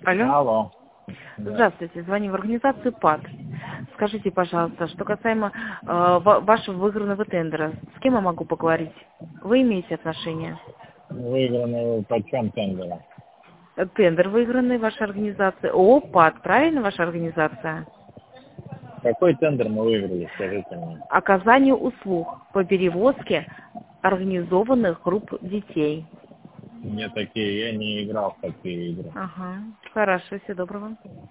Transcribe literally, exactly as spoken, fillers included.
Алло. Алло. Да. Здравствуйте, звоню в организацию ПАТ. Скажите, пожалуйста, что касаемо э, ва- вашего выигранного тендера, с кем я могу поговорить? Вы имеете отношение? Выигранный почем тендера? Э, Тендер выигранный вашей организации. О, ПАТ, правильно ваша организация? Какой тендер мы выиграли, скажите мне? Оказание услуг по перевозке организованных групп детей. Мне такие, я не играл в такие игры. Ага, хорошо, всего доброго.